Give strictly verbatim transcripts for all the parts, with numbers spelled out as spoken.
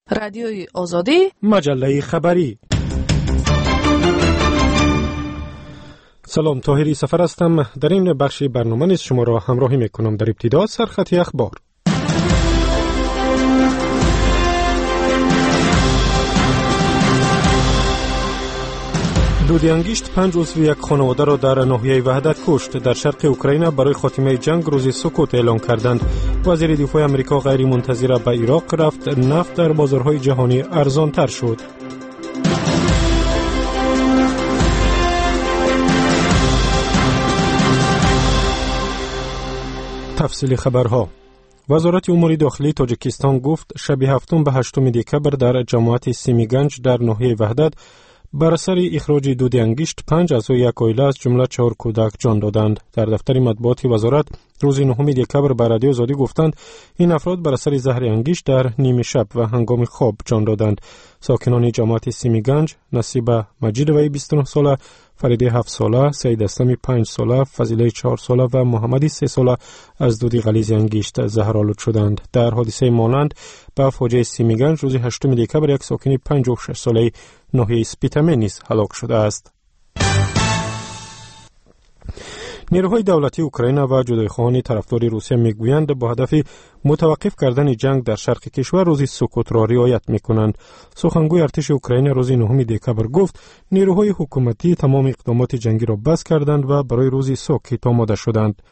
رادیوی آزادی، مجله خبری. سلام، طاهری سفر هستم. در این بخش برنامه نیز شما را همراهی میکنم. در ابتدا سرخط اخبار. دودیانگیشت پنج عضو یک خانواده را در ناحیه وحدت کشت. در شرق اوکراین برای خاتمه جنگ روز سکوت اعلام کردند. وزیر دفاع آمریکا غیر منتظره به عراق رفت. نفت در بازارهای جهانی ارزان تر شد. تفصیل خبرها. وزارت امور داخلی تاجیکستان گفت شب هفتم به هشتم دکبر در جماعت سیمیگنج در ناحیه وحدت بر اثر اخراج دودیانگیشت پنج اعضای یک عائله از جمله چهار کودک جان دادند. در دفتر مطبوعات وزارت روز نهم دکبر به رادیو آزادی گفتند این افراد بر اثر زهر انگیشت در نیمه شب و هنگام خواب جان دادند. ساکنان جماعت سیمیگنج نصیب مجیدوی بیست و نه ساله، فریده هفت ساله، سعید اسلمی پنج ساله، فضیله چهار ساله و محمدی سه ساله از دود غلیظ انگیشت زهرآلود شدند. در حادثه مانند به فاجعه سیمیگنج روز هشتم دکبر یک ساکن پنجاه و شش ساله ناحیه سپیتمه نیز هلاک شده است. نیروهای دولتی اوکراین و جدایخواهان طرفدار روسیه میگویند با هدف متوقف کردن جنگ در شرق کشور روز سکوت را رعایت میکنند. سخنگوی ارتش اوکراین روز نهم دکبر گفت نیروهای حکومتی تمام اقدامات جنگی را بس کردند و برای روز سکوت آماده شدند.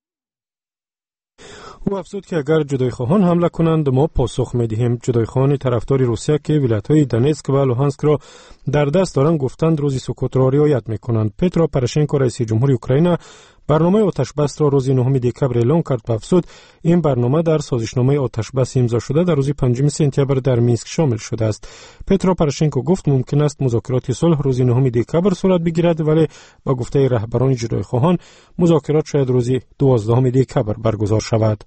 او افزود که اگر جدایخواهان حمله کنند ما پاسخ میدهیم. جدایخواهان طرفدار روسیه که ولایت‌های دونتسک و لوهانسک را در دست دارند گفتند روز سکوت را رعایت میکنند. پترو پروشنکو رئیس جمهوری اوکراین برنامه آتش بس را روز نهم دکبر اعلام کرد و افزود این برنامه در سازشنامه آتش بس امضا شده در روز پنجم سپتامبر در مینسک شامل شده است. پترو پروشنکو گفت ممکن است مذاکرات صلح روز نهم دکبر صورت بگیرد، ولی با گفته رهبران جدایخواهان مذاکرات شاید روز دوازدهم دکبر برگزار شود.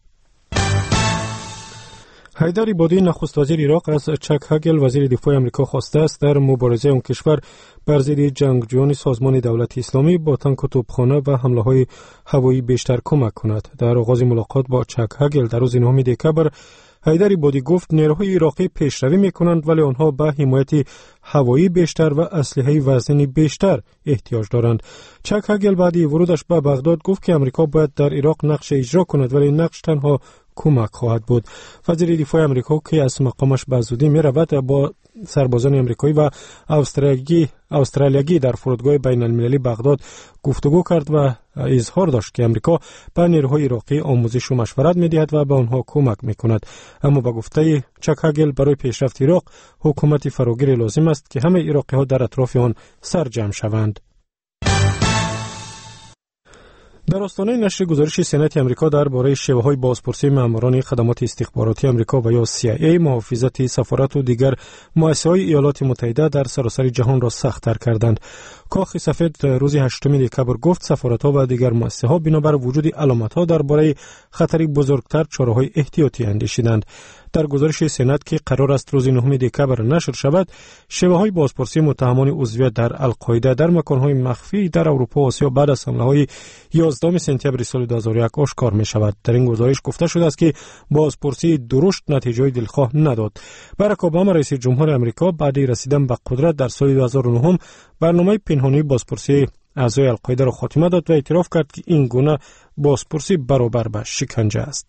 حیدر عبادی نخست وزیر عراق از چک هگل وزیر دفاع آمریکا خواسته است در مبارزه آن کشور بر ضد جنگجویان سازمان دولت اسلامی با تانک و توپخانه و حمله‌های هوایی بیشتر کمک کند. در آغاز ملاقات با چک هگل در روز نهم دکبر حیدر عبادی گفت نیروهای عراقی پیشروی می‌کنند ولی آنها به حمایت هوایی بیشتر و اسلحه وزنی بیشتر احتیاج دارند. چک هگل بعد ورودش به بغداد گفت که آمریکا باید در عراق نقش اجرا کند ولی نقش تنها کمک خواهد بود. وزیر دفاع آمریکا که از مقامش به زودی می رود با سربازان آمریکایی و استرالیایی استرالیایی در فرودگاه بین المللی بغداد گفتگو کرد و اظهار داشت که آمریکا به نیروهای عراقی آموزش و مشورت می دهد و به آنها کمک می کند. اما با گفته چک هگل برای پیشرفت عراق حکومت فراگیر لازم است که همه عراقی ها در اطراف آن سرجمع شوند. در آستانه نشر گزارش سنات آمریکا درباره شیوه‌های بازپرسی ماموران خدمات استخباراتی آمریکا و یا سی آی ای محافظت سفارت و دیگر مؤسسه‌های ایالات متحده در سراسر جهان را سخت‌تر کردند. کاخ سفید روز هشتم دکبر گفت سفارت‌ها و دیگر مؤسسه‌ها بنابر وجود علامت‌ها درباره خطری بزرگتر چاره‌های احتیاطی اندیشیدند. در گزارش سنات که قرار است روز نهم دکبر نشر شود، شیوه‌های بازپرسی متهمان عضویت در القاعده در مکان‌های مخفی در اروپا و آسیا بعد از حمله‌های یازدهم سپتامبر سال دو هزار و یک آشکار می‌شود. در این گزارش گفته شده است که بازپرسی درشت نتیجه دلخواه نداد. باراک اوباما رئیس جمهور آمریکا بعد رسیدن به قدرت در سال دو هزار و نه برنامه پنهانی بازپرسی اعضای القاعده را خاتمه داد و اعتراف کرد که این گونه بازپرسی برابر به شکنجه است.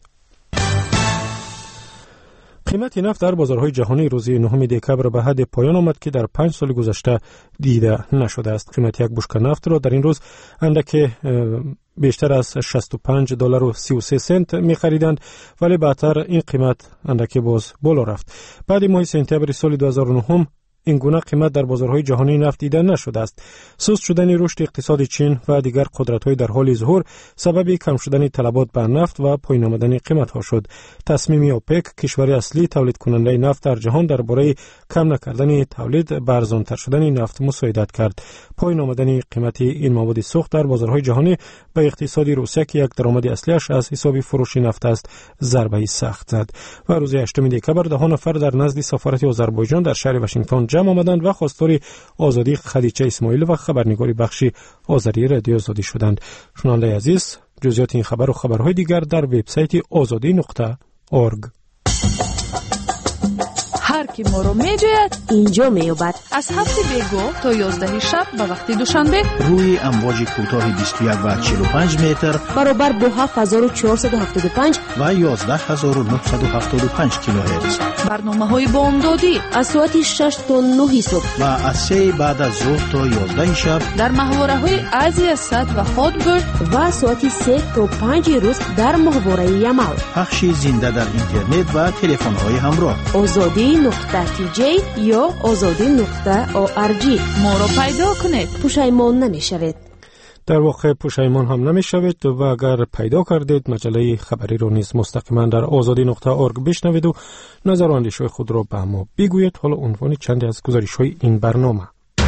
قیمت نفت در بازارهای جهانی روز نهم دکبر به حد پایان آمد که در پنج سال گذشته دیده نشده است. قیمت یک بشکه نفت را در این روز اندک بیشتر از شصت و پنج دلار و سی و سه سنت می خریدند، ولی بعدتر این قیمت اندک باز بالا رفت. بعد ماه سپتامبر سال دو هزار و نه این گونه قیمت در بازارهای جهانی نفت دیده نشده است. سست شدن رشد اقتصاد چین و دیگر قدرت‌های در حال ظهور سبب کم شدن طلبات بر نفت و پایین آمدن قیمت‌ها شد. تصمیم اوپک، کشور اصلی تولید کننده نفت در جهان، درباره کم نکردن تولید به ارزان‌تر شدن نفت مساعدت کرد. پایین آمدن قیمت این مواد سوخت در بازارهای جهانی به اقتصاد روسیه که یک درآمد اصلیش از حساب فروش نفت است ضربه سخت زد. و روز هشتم دکبر ده نفر در نزد سفارت آذربایجان در شهر واشنگتن جمع آمدند و خواستار آزادی خدیجه اسماعیل و خبرنگاری بخش آذری رادیو آزادی شدند. شنونده عزیز، جزئیات این خبر و خبرهای دیگر در وبسایت آزادی نقطه اورگ. هر کی ما رو میجوید اینجا میابد. از هفت بیگو تا یازده شب به وقت دوشنبه روی امواج کوتاه بیست و یک و چهل و پنج متر برابر با هفت هزار و چهارصد و هفتاد و پنج و یازده هزار و نهصد و هفتاد و پنج کیلوهرتز. برنامه های بامدادی از ساعت شش تا نه صبح و از سه بعد از ظهر تا یازده شب در محوره های ازی اسد و هاتبرد و ساعت سه تا پنج روز در محوره یمل. پخش زنده در اینترنت و تلفن های همراه. آزادی نقطه تی جی یا آزادی نقطه او ار جی. ما رو پیدا کنید، پشیمان نمیشوید. در واقع پشیمان هم نمیشوید و اگر پیدا کردید مجله خبری رو نیز مستقیما در آزادی نقطه اورگ بشنوید و نظر و اندیشه خود را به ما بگویید. حالا عنوان چندی از گزارش های این برنامه.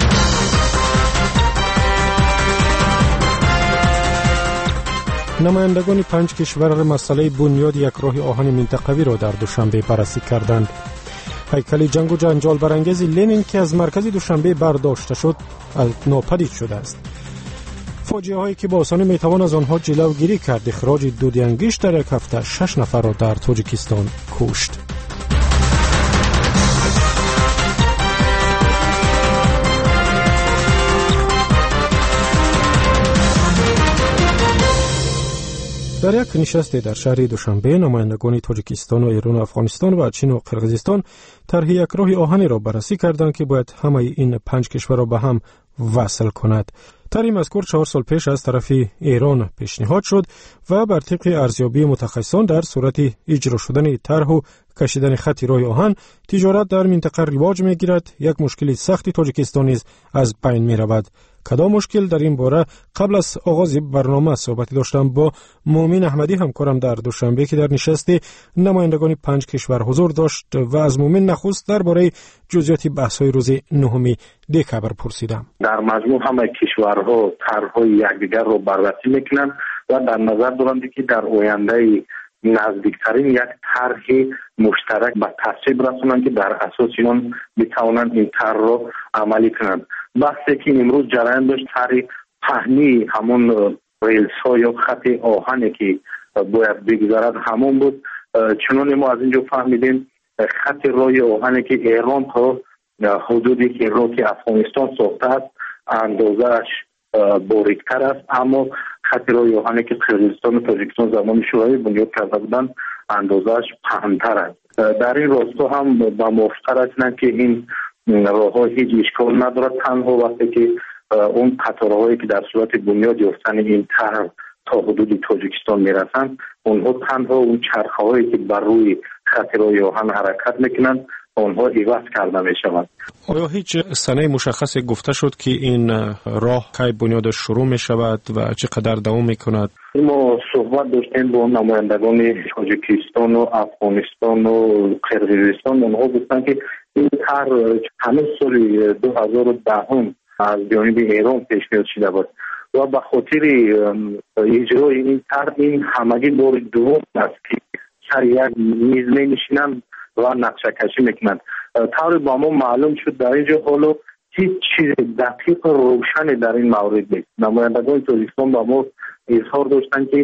نمایندگان پنج کشور مسئله بنیاد یک راه آهن منطقوی را در دوشنبه بررسی کردند. هیکل جنگ و جنجال برانگیز لنین که از مرکز دوشنبه برداشته شد ناپدید شده است. فاجعه هایی که با آسانی میتوان از آنها جلوگیری کرد. اخراج دودیانگیش در یک هفته شش نفر را در تاجیکستان کشت. در یک نشست در شهر دوشنبه نمایندگان تاجیکستان و ایران و افغانستان و چین و قرقیزستان طرح یک راه آهنی را بررسی کردند که باید همه این پنج کشور را به هم وصل کند. طرح مذکور چهار سال پیش از طرف ایران پیشنهاد شد و بر طبق ارزیابی متخصصان در صورت اجرا شدن طرح و کشیدن خط راه آهن تجارت در منطقه رواج می‌گیرد. یک مشکل سختی تاجیکستان نیز از بین می‌رود. کدام مشکل؟ در این باره قبل از آغاز برنامه صحبت داشتم با مومن احمدی همکارم در دوشنبه که در نشست نمایندگان پنج کشور حضور داشت و از مومن نخست درباره جزئیات بحث‌های روز نهم دکبر پرسیدم. در مجموع همه کشورها طرح‌های یکدیگر را بررسی می‌کنند و در نظر دارند که در آینده نزدیکترین یک طرح مشترک به تصویب رسانند که در اساس آن بتوانند این طرح را عملی کنند. بحثی که امروز جریان داشت طرح پهنی همون ریلز ها یا خط آهنی که باید بگذارد همون بود. چنان ما از اینجا فهمیدیم خط راه آهنی که ایران تا حدودی که راه که افغانستان ساخته است اندازه‌اش باریکتر است، اما خط راه آهنی که قرقیزستان و تاجیکستان زمان شوروی بنیاد کرده بودند اندازه‌اش پهن‌تر است. در این راستا هم با موافقت هستند که این راه‌ها هیچ اشکال ندارد، تنها وقتی که اون قطارهایی که در صورت بنیاد یافتن این طرح تا حدود تاجیکستان میرسند اونها تنها اون چرخه‌هایی که بر روی خط راه آهن حرکت میکنند اونها عوض کرده میشوند. آیا هیچ سنه مشخص گفته شد که این راه کی بنیادش شروع می شود و چقدر دوام می کند؟ ما صحبت داشتیم با نمایندگان تاجیکستان و افغانستان و قرقیزستان. اونها گفتن که این طرح همه سال دو هزار و ده از جانب ایران پیشنهاد شده بود و به خاطر اجرای این طرح این همگی بار دوم است که سر یک میز می نشینند و نقشه کشی میکنند. طور با ما معلوم شد در اینجا حالا هیچ چیز دقیق و روشنی در این مورد نیست. نمایندگان تاجیکستان با ما اظهار داشتن که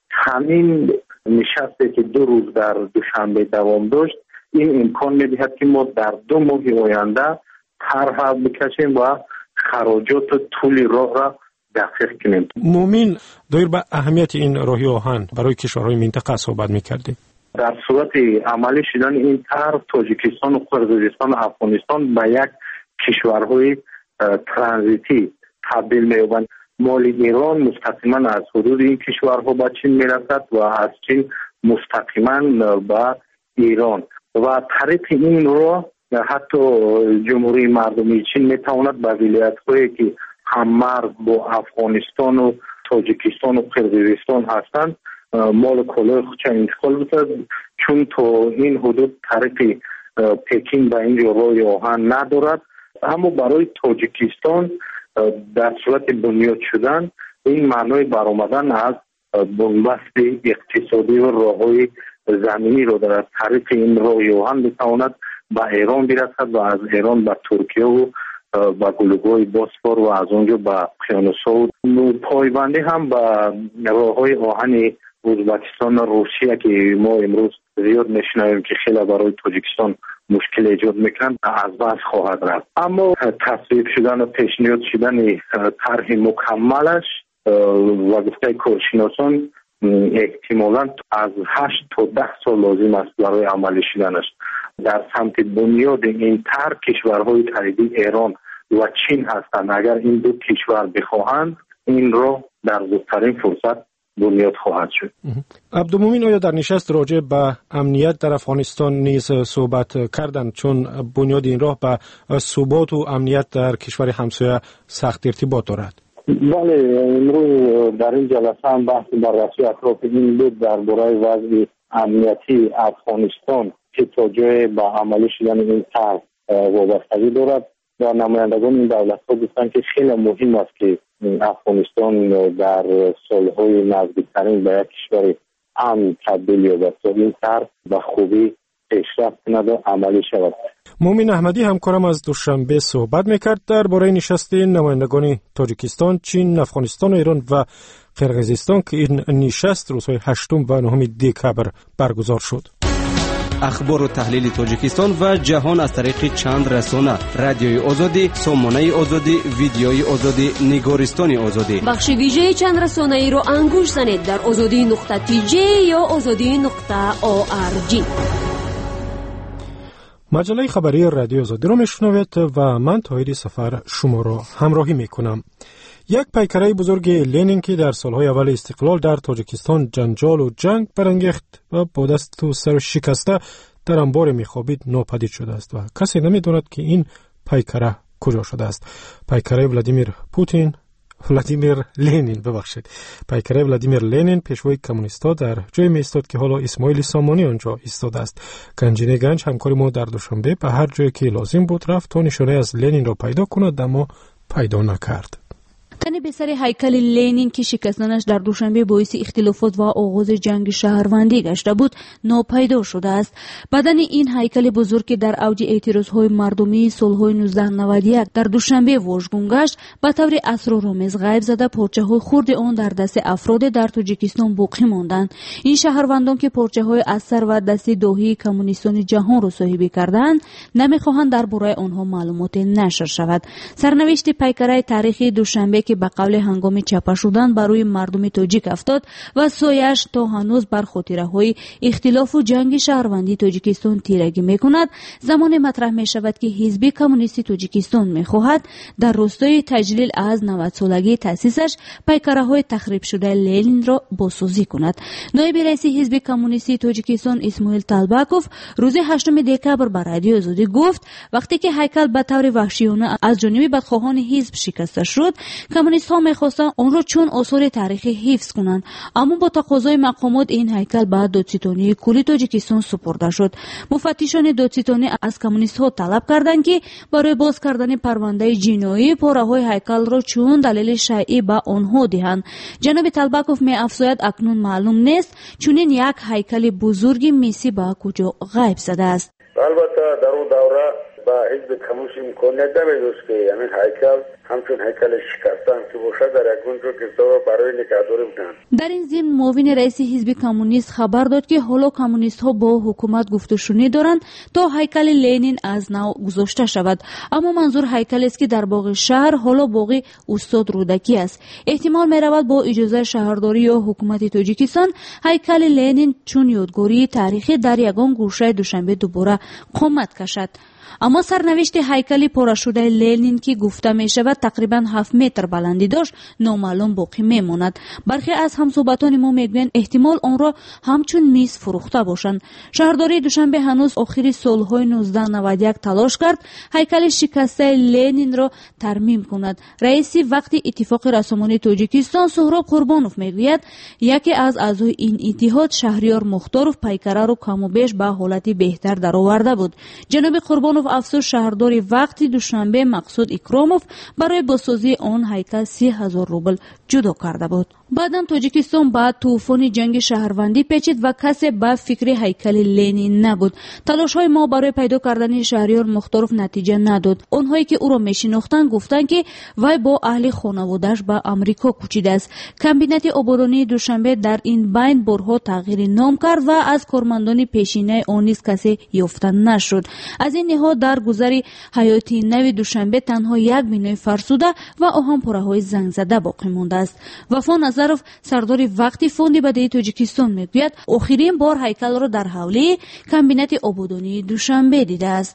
همین نشستی که دو روز در دوشنبه دوام داشت این امکان میدهد که ما در دو ماه آینده طرح بکشیم و خراجات و طول راه را دقیق کنیم. مومن دایر به اهمیت این راه آهن برای کشورهای منطقه صحبت میکردیم. در صورت عملی شدن این طرح تاجیکستان و قرقیزستان و افغانستان به یک کشورهای ترانزیتی تبدیل می‌یابند. مال ایران مستقیما از حدود این کشورها به چین میرسد و از چین مستقیما به ایران و طریق این را حتی جمهوری مردمی چین میتواند به ولایت‌هایی که هممرز با افغانستان و تاجیکستان و قرقیزستان هستند مال کالای خودش انتقال بده، چون تا این حدود طریق پکین به اینجا راه آهن ندارد. اما برای تاجیکستان در صورت بنیاد شدن این معنای برآمدن از بنبست اقتصادی و راههای زمینی را در طریق این راه آهن بتواند به ایران برسد و از ایران به ترکیه و به گلوگاه بوسفور و از اونجا به اقیانوس ها پایبندی هم به راههای آهن ازبکستان و روسیه که ما امروز زیاد میشنویم که خیلی برای تاجیکستان مشکل ایجاد میکنند، از بس خواهد رفت. اما تصویب شدن و پیشنهاد شدن طرح مکملش و گفته کارشناسان احتمالاً از هشت تا ده سال لازم است برای عملی شدنش. در سمت بنیاد این طرح کشورهای قریبی ایران و چین هستند. اگر این دو کشور بخواهند این را در زودترین فرصت بنیاد خواهد شد. عبدالمومن، آیا در نشست راجع به امنیت در افغانستان نیز صحبت کردند، چون بنیاد این راه به ثبات و امنیت در کشور همسایه سخت ارتباط دارد؟ بله، امروز در این جلسه هم بحث بررسی اطراف این بود درباره وضع امنیتی افغانستان که تا جای به عملی شدن این طرح وابستگی دارد و نمایندگان این دولت‌ها گفتند که خیلی مهم است که افغانستان در سالهای نزدیکترین به یک کشور امن تبدیل یابد تا این طرح به خوبی پیشرفت کند و عملی شود. مومن احمدی همکارم از دوشنبه صحبت میکرد درباره نشست نمایندگان تاجیکستان، چین، افغانستان، ایران و قرقیزستان که این نشست روزهای هشتم و نهم دکبر برگزار شد. اخبار و تحلیل تاجیکستان و جهان از طریق چند رسانه: رادیوی آزادی، سامانه آزادی، ویدیوی آزادی، نگارستان آزادی. بخش ویژه چند رسانه ای رو انگوش زنید در آزادی نقطه تی جی یا آزادی نقطه او آر جی. مجله خبری رادیو آزادی رو میشنوید و من طاهر سفر شما را همراهی میکنم. یک پیکره بزرگ لنین که در سالهای اول استقلال در تاجیکستان جنجال و جنگ برانگیخت و با دست و سر شکسته در انبار میخوابید ناپدید شده است و کسی نمیداند که این پیکره کجا شده است. پیکره ولادیمیر پوتین ولادیمیر لنین ببخشید پیکره ولادیمیر لنین پیشوای کمونیستا در جای می ایستاد که حالا اسماعیل سامانی آنجا ایستاده است. گنجینه گنج همکار ما در دوشنبه به هر جایی که لازم بود رفت تا نشانه از لنین را پیدا کند، اما پیدا نکرد. تن به سر هیکل لنین که شکستنش در دوشنبه باعث اختلافات و آغاز جنگ شهروندی گشته بود ناپیدا شده است. بدن این هیکل بزرگ که در اوج اعتراضهای مردمی سالهای نوزده نود و یک در دوشنبه واژگون گشت به طور اسرارآمیز غیب زده پارچه‌های خرد آن در دست افراد در تاجیکستان باقی ماندند. این شهروندان که پارچه‌های از سر و دست داهی کمونیستان جهان را صاحب کردند نمی‌خواهند درباره آنها معلومات نشر شود. سرنوشت پیکره تاریخی دوشنبه که به قول هنگام چاپ شدن برای مردم تاجیک افتاد و سایش تا هنوز بر خاطره‌های اختلاف و جنگ شهروندی تاجیکستان تیرگی می‌کند، زمان مطرح می‌شود که حزب کمونیستی تاجیکستان می‌خواهد در راستای تجلیل از نود سالگی تأسیسش پیکره‌های تخریب شده لنین را بازسازی کند. نایب رئیس حزب کمونیستی تاجیکستان اسماعیل طالباکوف روز هشتم دکبر بر رادیو آزادی گفت وقتی که هیکل به طور وحشیانه از جانب بدخواهان حزب شکسته شد، کمونیست‌ها می‌خواستند آن را چون آثار تاریخی حفظ کنند، اما با تقاضای مقامات این هیکل به دادستانی کلی تاجیکستان سپرده شد. مفتشان دادستانی از کمونیست‌ها طلب کردند که برای باز کردن پرونده جنایی پاره‌های هیکل را چون دلیل شیعی به آنها دهند. جناب طالباکوف می‌افزاید اکنون معلوم نیست چنین یک هیکل بزرگی میسی به کجا غیب زده است. البته در اون دوره با حزب کمونیست امکانیت نمی‌داشت که همین هیکل همچون هیکل شکستن که باشد در یک گنجو که برای نگهداری بودند. در این ضمن معاون رئیس حزب کمونیست خبر داد که حالا کمونیست‌ها با حکومت گفتگو دارند تا هیکل لنین از نو گذاشته شود، اما منظور هیکل است که در باغ شهر حالا باغ استاد رودکی است. احتمال می‌رود با اجازه شهرداری یا حکومت تاجیکستان هیکل لنین چون یادگاری تاریخی در یگان گوشه دوشنبه دوباره قامت کشد. اما سرنوشت هیکل پاره شده لنین که گفته می شود تقریبا هفت متر بلندی داشت نامعلوم باقی می ماند. برخی از همصحبتان ما میگویند احتمال آن را همچون میز فروخته باشند. شهرداری دوشنبه هنوز آخر سالهای نوزده نود و یک تلاش کرد هیکل شکسته لنین را ترمیم کند. رئیس وقت اتفاق رسانه‌ای تاجیکستان سهراب قربانوف میگوید یکی از اعضای این اتحاد شهریار مختاروف پیکره را کم و بیش به حالت بهتر درآورده بود. جناب قربانوف افسر شهرداری وقتی دوشنبه مقصود اکراموف برای بازسازی آن هیکل سی هزار روبل جدا کرده بود. بعدم تاجیکستان بعد طوفان جنگ شهروندی پیچید و کسی به فکر هیکل لنین نبود. تلاش های ما برای پیدا کردن شهریار مختارف نتیجه نداد. آنهایی که او را میشناختند گفتند که وی با اهل خانواده‌اش به آمریکا کوچیده است. کابینت آبادانی دوشنبه در این بین بارها تغییر نام کرد و از کارمندان پیشینه آن نیز کسی یافته نشد. از این نهاد در گذر حیاتی نو دوشنبه تنها یک بینای فرسوده و آهن پره‌های زنگ زده باقی مانده است. وفا نظرов سردار وقتی فوند بدهی تاجیکستان میگوید آخرین بار هیکل را در حوله کابینت آبادانی دوشنبه دیده است.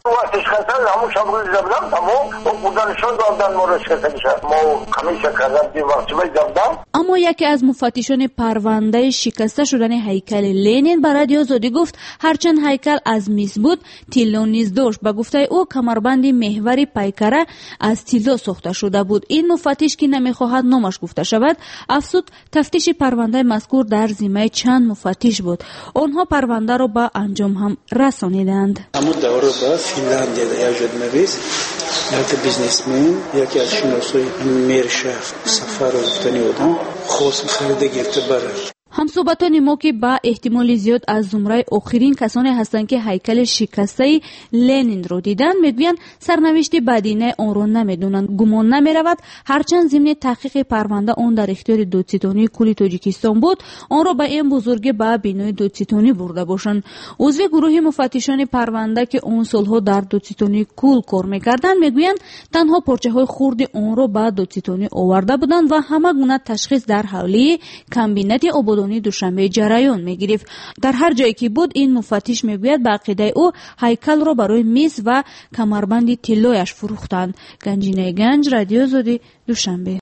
اما یکی از مفتشان پرونده شکسته شدن هیکل لنین به رادیو آزادی گفت هرچند هیکل از مس بود تیلو نیز داشت. به گفته او کمربند محوری پیکره از تیلو ساخته شده بود. این مفتش که نمیخواهد نامش گفته شود افسود تفتیش پرونده مذکور در ذمه چند مفتش بود. آنها پرونده را به انجام هم رسانیدند. همون دوره با فنلاندیا در یک جدنویس یک بیزنسمن یکی از شناسای میرشفت سفر رفتنی بودن خواست خریده گرفته بره. همصحبتان ما که با احتمال زیاد از زمره آخرین کسانی هستند که هیکل شکسته لنین را دیدند میگویند سرنوشت بدینه آن را نمیدونند. گمان نمیرود هرچند ضمن تحقیق پرونده آن در اختیار دادستانی کل تاجیکستان بود آن را به این بزرگی به بینای دادستانی برده باشند. عضو گروه مفتشان پرونده که اون سالها در دادستانی کل کار میکردند میگویند تنها پارچه های خرد آن را به دادستانی آورده بودند و همه گونه تشخیص در حوله کابینت آبادانی دوشنبه جریان میگرفت. در هر جایی که بود این مفتش میگوید به عقیده او هیکل را برای میز و کمربند تیلویش فروختند. گنجینه گنج، رادیو آزادی، دوشنبه.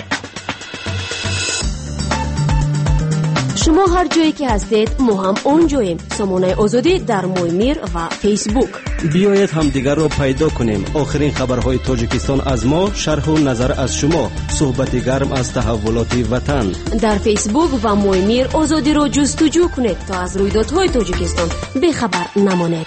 شما هر جایی که هستید ما هم اونجاییم. سامانه آزادی در مویمیر و فیسبوک. بیایید همدیگر را پیدا کنیم. آخرین خبرهای تاجیکستان از ما، شرح و نظر از شما، صحبت گرم از تحولات وطن. در فیسبوک و مویمیر آزادی را جستجو کنید تا از رویدادهای تاجیکستان بیخبر نمانید.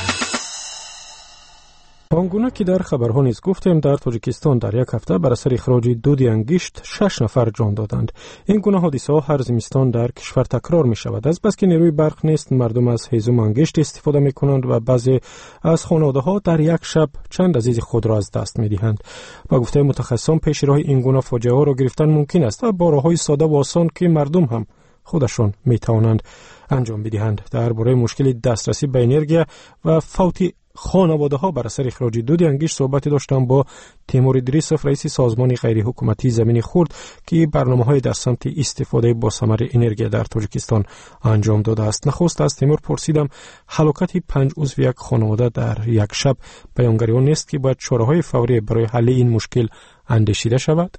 آنگونه که در خبرها نیز گفتیم در تاجیکستان در یک هفته بر اثر اخراج دود انگشت شش نفر جان دادند. این گونه حادثه ها هر زمستان در کشور تکرار می شود. از بس که نیروی برق نیست مردم از هیزم انگشت استفاده می کنند و بعضی از خانواده ها در یک شب چند عزیز خود را از دست می دهند. با گفته متخصصان پیش راه این گونه فاجعه ها را گرفتن ممکن است و با راه‌های ساده و آسان که مردم هم خودشان می توانند انجام بدهند. درباره مشکل دسترسی به انرژی و فوت خانواده ها بر اثر اخراج دود انگشت صحبت داشتم با تیمور ادریسوف رئیس سازمان غیر حکومتی زمین خرد که برنامه‌های در سمت استفاده با ثمر انرژی در تاجیکستان انجام داده است. نخست از تیمور پرسیدم هلاکت پنج عضو یک خانواده در یک شب بیانگری آن نیست که باید چاره‌های فوری برای حل این مشکل اندیشیده شود؟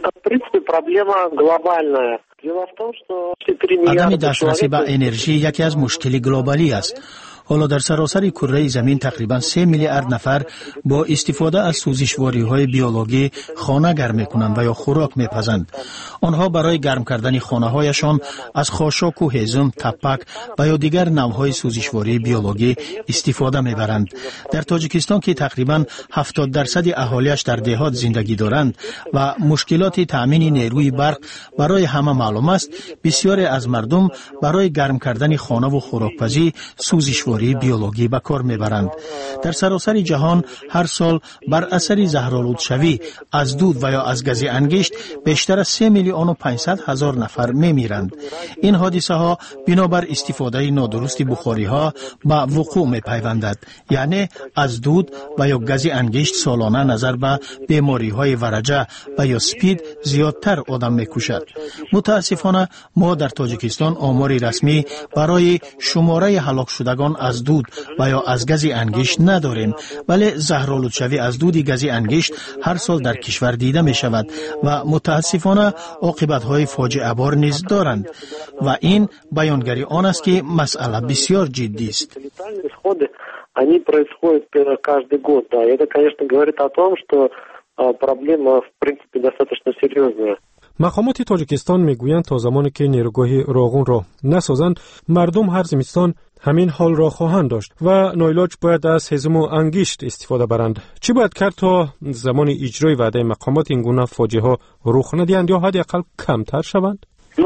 عدم دسترسی به انرژی یکی از مشکلی گلوبالی است. حالا در سراسر کره زمین تقریبا سه میلیارد نفر با استفاده از سوزشواری‌های بیولوژی خانه گرم می‌کنند و یا خوراک می‌پزند. آنها برای گرم کردن خانه‌هایشان از خاشاک و هیزم، تپک و یا دیگر نوع‌های سوزشواری بیولوژی استفاده می‌برند. در تاجیکستان که تقریبا هفتاد درصد اهالیش در دهات زندگی دارند و مشکلات تأمین نیروی برق برای همه معلوم است، بسیاری از مردم برای گرم کردن خانه و خوراکپزی سوزشواری بیولوژی به کار میبرند. در سراسر جهان هر سال بر اثر زهرآلودشوی از دود و یا از گاز انگشت بیشتر از سه میلیون و پانصد هزار نفر میمیرند. این حادثه ها بنابر استفاده نادرست بخاری ها به وقوع میپیوندد. یعنی از دود و یا گاز انگشت سالانه نظر به بیماری های ورجه و یا سپید زیادتر آدم میکشد. متاسفانه ما در تاجیکستان آماری رسمی برای شماره هلاک شدگان از دود و یا از گاز انگشت نداریم، ولی زهرآلودشوی از دود گاز انگشت هر سال در کشور دیده می شود و متاسفانه عاقبت‌های فاجعه بار نیز دارند و این بیانگری آن است که مسئله بسیار جدی است. Они происходят каждый год, да, и это, конечно, говорит о том, что проблема, в принципе, достаточно серьезная. مقامات تاجیکستان میگویند تا زمانی که نیروگاه راغون را نسازند مردم هر زمستان همین حال را خواهند داشت و نایلاج باید از هیزم و انگشت استفاده برند. چی باید کرد تا زمان اجرای وعده مقامات این گونه فاجعه ها رخ ندهند یا حداقل کمتر شوند؟ Ну,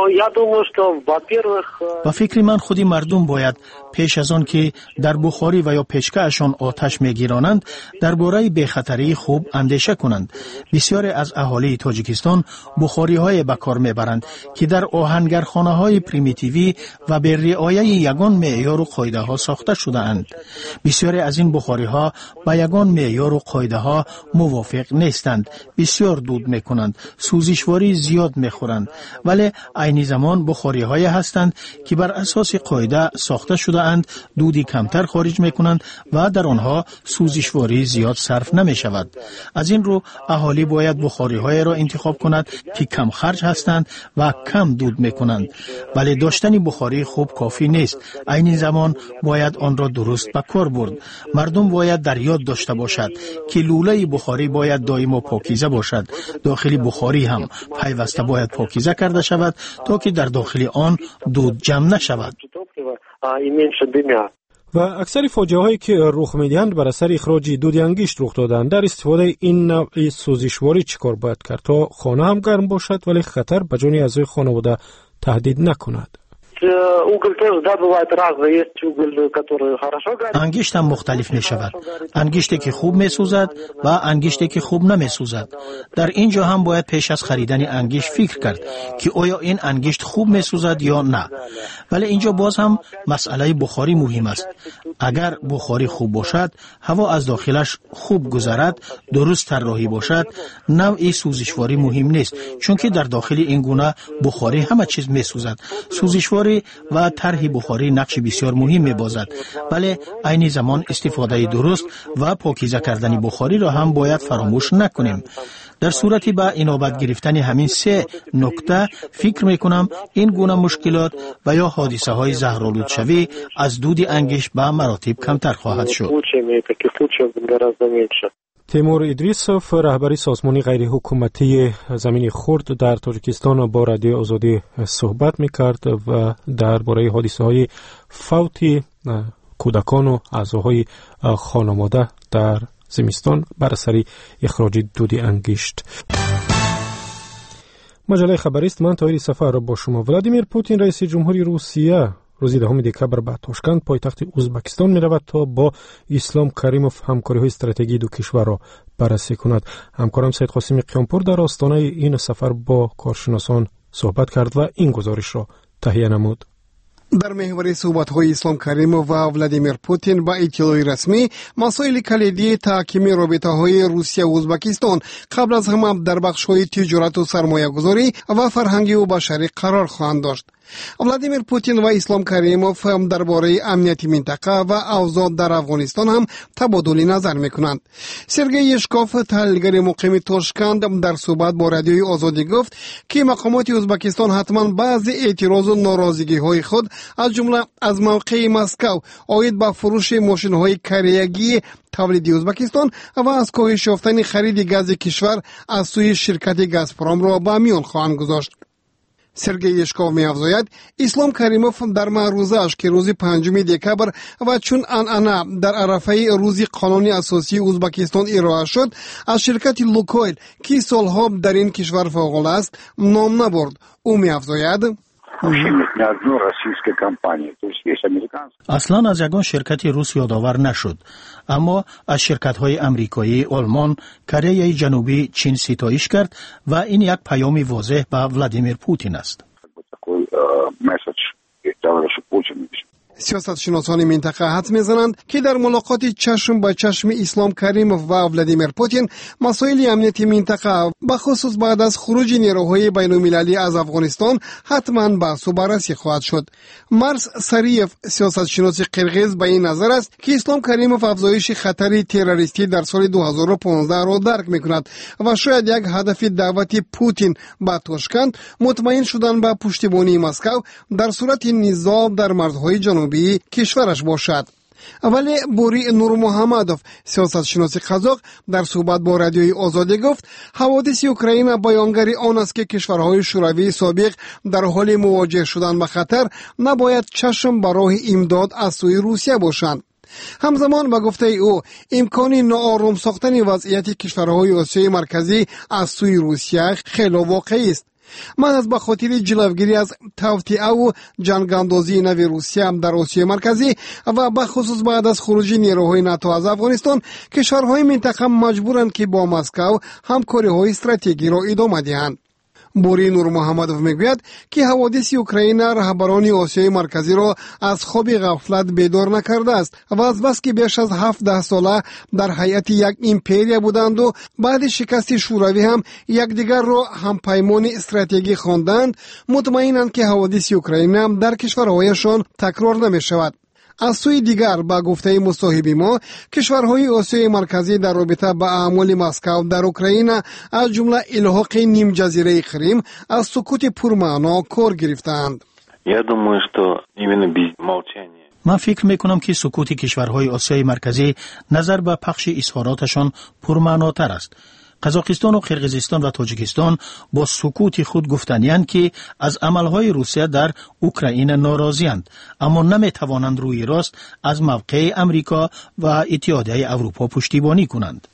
با فکر من خودی مردم باید پیش از آن که در بخاری و یا پیچکه‌شان آتش میگیرانند درباره بی‌خطری خوب اندیشه کنند. بسیاری از اهالی تاجیکستان بخاری های به کار میبرند که در آهنگرخانه های پریمیتیوی و به رعایت یگان معیار و قاعده ها ساخته شده اند. بسیاری از این بخاری ها با یگان معیار و قاعده ها موافق نیستند. بسیار دود میکنند، سوزشواری زیاد میخورند، ولی عین زمان بخاری های هستند که بر اساس قاعده ساخته شده اند، دودی کمتر خارج میکنند و در آنها سوزشواری زیاد صرف نمی شود. از این رو اهالی باید بخاری های را انتخاب کند که کم خرج هستند و کم دود میکنند. ولی داشتن بخاری خوب کافی نیست. عین زمان باید آن را درست به کار برد. مردم باید در یاد داشته باشد که لوله بخاری باید دائم و پاکیزه باشد. داخل بخاری هم پیوسته باید پاکیزه کرده شود تا که در داخل آن دود جمع نشود. و اکثر فاجعه هایی که رخ میدهند بر اثر اخراج دود انگشت رخ دادند. در استفاده این نوع سوزشواری چیکار باید کرد تا خانه هم گرم باشد ولی خطر به جان اعضای خانواده تهدید نکند؟ انگشت هم مختلف می شود. انگشتی که خوب می سوزد و انگشتی که خوب نمی سوزد. در اینجا هم باید پیش از خریدن انگشت فکر کرد که آیا این انگشت خوب می سوزد یا نه. ولی اینجا باز هم مسئله بخاری مهم است. اگر بخاری خوب باشد، هوا از داخلش خوب گذرد، درست طراحی باشد، نوع سوزشواری مهم نیست، چون که در داخل این گونه بخاری همه چیز می سوزد. سوزشواری و طرح بخاری نقش بسیار مهم می‌بازد، ولی عین زمان استفاده درست و پاکیزه کردن بخاری را هم باید فراموش نکنیم. در صورتی با اینابت گرفتن همین سه نکته فکر میکنم این گونه مشکلات و یا حادثه های زهرآلود شوی از دود انگشت به مراتب کمتر خواهد شد. تیمور ادریسوف رهبری سازمان غیر حکومتی زمین خرد در تاجیکستان با رادیو آزادی صحبت میکرد و درباره حادثه های فوت کودکان و اعضاهای خانواده در زمستان بر اثر اخراج دود انگشت. مجله خبریست، من طاهر سفر را با شما. ولادیمیر پوتین رئیس جمهوری روسیه روز دهم دکبر به تاشکند پایتخت ازبکستان می رود تا با اسلام کریموف همکاری های استراتژیکی دو کشور را بررسی کند. همکارم سید قاسم قیامپور در آستانه این سفر با کارشناسان صحبت کرد و این گزارش را تهیه نمود. در محور صحبت‌های اسلام کریموف و ولادیمیر پوتین با اطلاع رسمی مسائل کلیدی تحکیم رابطه‌های روسیه و ازبکستان قبل از همه در بخش‌های تجارت و سرمایه‌گذاری و فرهنگی و بشری قرار خواهند داشت. ولادیمیر پوتین و اسلام کریموف هم درباره امنیت منطقه و اوضاع در افغانستان هم تبادل نظر میکنند. سرگئی یشکوف تحلیلگر مقیم تاشکند در صحبت با رادیوی آزادی گفت که مقامات ازبکستان حتما بعضی اعتراض و ناراضگی های خود از جمله از موقع مسکو عاید به فروش ماشین های کریگی تولیدی ازبکستان و از کاهش یافتن خرید گاز کشور از سوی شرکت گازپروم را به میان خواهند گذاشت. سرگئی یشکوف می افزاید اسلام کریموف در معروضه‌اش که روز پنجم دکبر و چون عنعنه در عرفه روز قانون اساسی ازبکستان ارائه شد از شرکت لوکویل که سالها در این کشور فعال است نام نبرد. او می افزاید اصلا از یگان شرکت روس یادآور نشد، اما از شرکت های امریکایی، آلمان، کره جنوبی، چین ستایش کرد و این یک پیام واضح به ولادیمیر پوتین است. سیاستشناسان منطقه حدس میزنند که در ملاقات چشم به چشم اسلام کریموف و ولادیمیر پوتین مسائل امنیتی منطقه به خصوص بعد از خروج نیروهای بین المللی از افغانستان حتما بحث و بررسی خواهد شد. مرس سریف سیاستشناس قرقیز به این نظر است که اسلام کریموف افزایش خطر تروریستی در سال دو هزار و پانزده را درک میکند و شاید یک هدف دعوت پوتین به تاشکند مطمئن شدن به پشتیبانی مسکو در صورت نزاع در مرزهای جنوبی کشورش باشد. ولی بوری نور محمدوف سیاستشناس قزاق در صحبت با رادیوی آزادی گفت حوادث اوکراین بیانگر آن است که کشورهای شوروی سابق در حال مواجه شدن با خطر نباید چشم به راه امداد از سوی روسیه باشند. همزمان با گفته او امکان ناآرام ساختن وضعیت کشورهای آسیای مرکزی از سوی روسیه خیلی واقعی است. محض به خاطر جلوگیری از توطئه و جنگاندازی نو روسیه در آسیای مرکزی و به خصوص بعد از خروج نیروهای ناتو از افغانستان، کشورهای منطقه مجبورند که با مسکو همکاری‌های استراتژیکی را ادامه دهند. بوری نور محمدوف میگوید که حوادث اوکراین رهبران آسیای مرکزی را از خواب غفلت بیدار نکرده است و از بس که بیش از هفده ساله در هیئت یک ایمپریا بودند و بعد شکست شوروی هم یکدیگر را همپیمان استراتژیکی خواندند، مطمئنند که حوادث اوکراین هم در کشورهایشان تکرار نمی شود. از سوی دیگر با گفته مصاحب ما، کشورهای آسیای مرکزی در رابطه با اعمال مسکو در اوکراین از جمله الحاق نیم جزیره کریم از سکوت پرمعنا کار گرفتند. من فکر میکنم که سکوت کشورهای آسیای مرکزی نظر به پخش اظهاراتشان پرمعناتر است. قزاقستان و قرقیزستان و تاجیکستان با سکوت خود گفتند که از عملهای روسیه در اوکراین ناراضی‌اند، اما نمیتوانند روی راست از موقع امریکا و اتحادیه اروپا پشتیبانی کنند.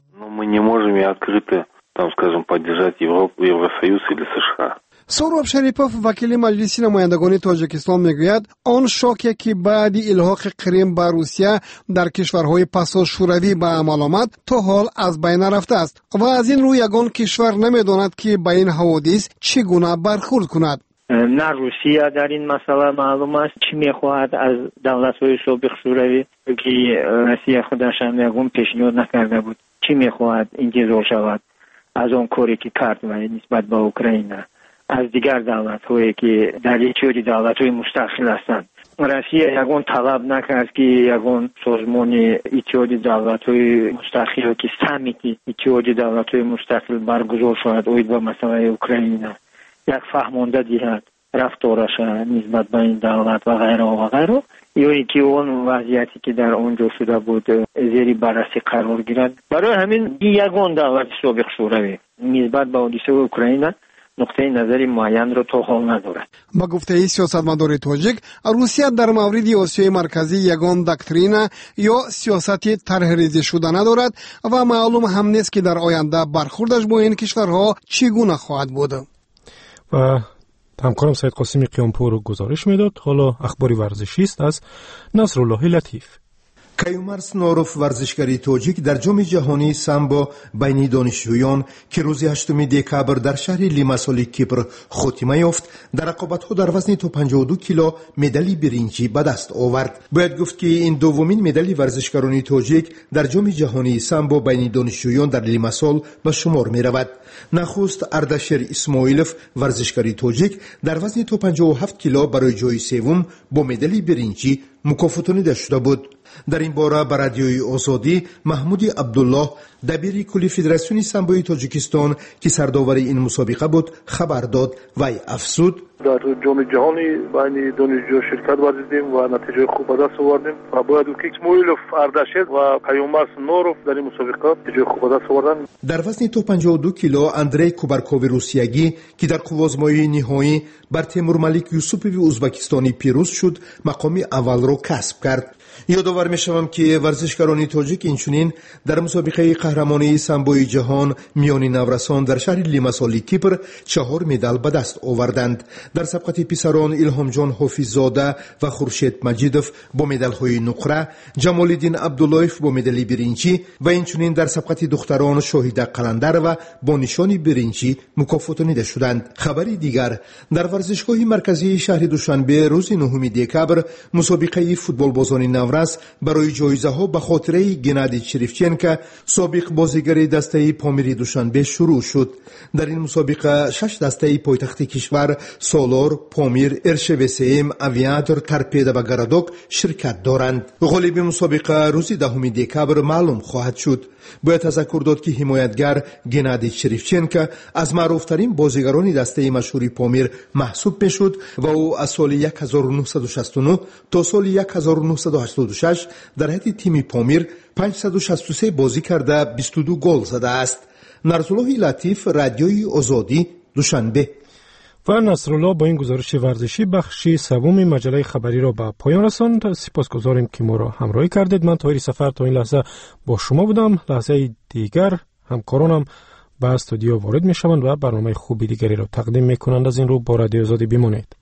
سهراب شریپوف وکیل مجلس نمایندگان تاجیکستان میگوید آن شوکی که بعد الحاق کریم به روسیه در کشورهای پسا شوروی به عمل آمد تا حال از بین رفته است و از این رو یگان کشور نمیداند که به این حوادث چگونه برخورد کند. نه روسیه در این مسئله معلوم است چی میخواهد از دولت‌های سابق شوروی که روسیه خودش هم یگان پیشنهاد نکرده بود، چی میخواهد انتظار شود از آن کاری که کرد و نسبت به اوکراین از دیگر دولت‌هایی که در اتحادیه دولت‌های مستقل هستند. روسیه یگان طلب نکرد که یگان سازمان اتحادیه دولت‌های مستقل که سمیت اتحادیه دولت‌های مستقل برگزار شود اوید به مسئله اوکراین یک فهمانده دهد رفتارش نسبت به این دولت و غیره و غیره، یا اینکه اون وضعیتی که در آنجا شده بود زیر بررسی قرار گیرد. برای همین یگان دولت سابق شوروی نسبت به حادثه اوکراین نقطه نظری معین را تا حال ندارد. با گفته سیاستمدار تاجیک، روسیه در مورد آسیای مرکزی یگان دکترین یا سیاست طرحریزی شده ندارد و معلوم هم نیست که در آینده برخوردش با این کشورها چگونه خواهد بود. و همکارم سید قاسمی قیامپور گزارش میداد. حالا اخباری ورزشی است از نصرالله لطیف. کیومرس نوروف ورزشکاری تاجیک در جام جهانی سامبو بین دانشجویان که روز هشتم دکبر در شهر لیماسول کیپر خاتمه یافت، در رقابت‌ها در وزن تا پنجاه و دو کیلو مدال برنجی به دست آورد. باید گفت که این دومین مدال ورزشکاران تاجیک در جام جهانی سامبو بین دانشجویان در لیماسول به شمار می‌رود. نخست اردشیر اسماعیلوف ورزشکاری تاجیک در وزن تا پنجاه و هفت کیلو برای جای سوم با مدال برنجی مکافاتانیده شده بود. در این باره بر رادیوی آزادی محمود عبدالله دبیر کلی فدراسیون سامبوی تاجیکستان که سرداور این مسابقه بود خبر داد و افزود: در جام جهانی بین دانشجو شرکت ورزیدیم و نتیجه خوب به دست آوردیم و باید که اسماعیلوف اردشیر و کیومرس نوروف در این مسابقه نتیجه خوب به دست آوردن. در وزن تا پنجاه و دو کیلو اندری کوبرکوف روسیایی که در قوازمایی نهایی بر تیمور ملیک یوسوپوی ازبکستانی پیروز شد مقام اول را کسب کرد. یادآور می‌شوم که ورزشکاران تاجیک اینچنین در مسابقه قهرمانی سامبوی جهان میان نورسان در شهر لیماسول کیپر چهار مدال به دست آوردند. در سبقت پسران الهام جان حافظزاده و خورشید مجیدوف با مدال‌های نقره، جمال الدین عبداللهیف با مدال برنجی و اینچنین در سبقت دختران شاهده قلندر و با نشان برنجی مکافاتانیده شدند. خبری دیگر، در ورزشگاه مرکزی شهر دوشنبه روز نهم دکبر مسابقه فوتبال بازان نورس برای جایزه ها به خاطره گنادی شریفچنکا سابق بازیگر دسته پامیر دوشنبه شروع شد. در این مسابقه شش دسته پایتخت کشور سالار، پامیر، ارشوسیم، اویاتور، ترپیده و گرادوک شرکت دارند. غالب مسابقه روز دهم دکبر معلوم خواهد شد. باید تذکر داد که حمایتگر گنادی شریفچنکا از معروفترین بازیگران دسته مشهور پامیر محسوب میشد و او از سال هزار و نهصد و شصت و نه تا سال هزار و نهصد و هشتاد و شش در هیئت تیم پامیر پانصد و شصت و سه بازی کرده بیست و دو گل زده است. نصرالله لطیف، رادیوی آزادی، دوشنبه. و نصرالله با این گزارش ورزشی بخش سوم مجله خبری را به پایان رساند. سپاسگزاریم که ما را همراهی کردید. من طاهر سفر تا این لحظه با شما بودم. لحظه دیگر همکارانم به استودیو وارد می شوند و برنامه خوبی دیگری را تقدیم می کنند. از این رو با رادیو آزادی بمانید.